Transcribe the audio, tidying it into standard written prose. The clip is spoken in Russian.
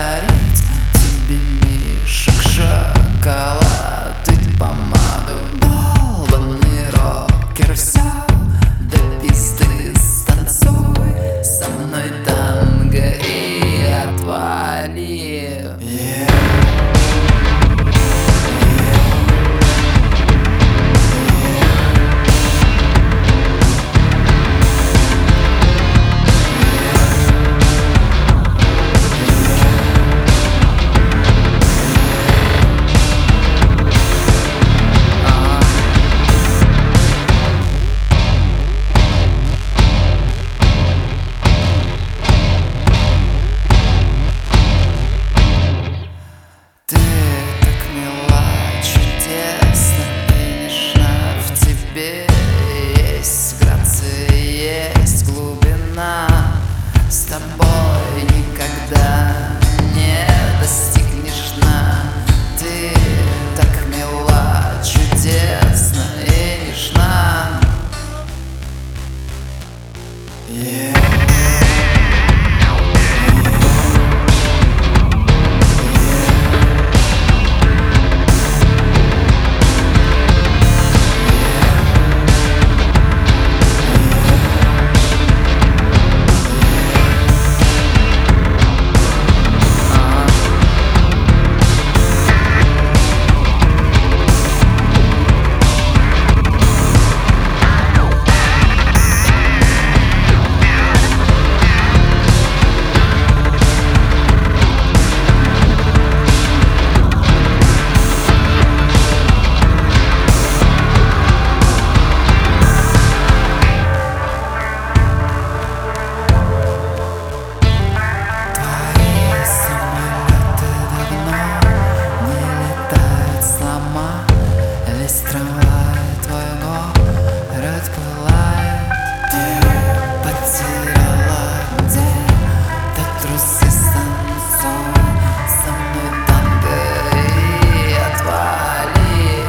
дарить тебе мишек, шоколад и помаду. Долбанный рокер, все до пизды станцуй со мной танго и отвали. Есть грация, есть глубина. С тобой никогда не достигнешь дна. Ты так мила, чудесна и нежна. Весь трамвай твой город пылает. Ты потеряла где-то трусы, станцуй со мной танго и отвали.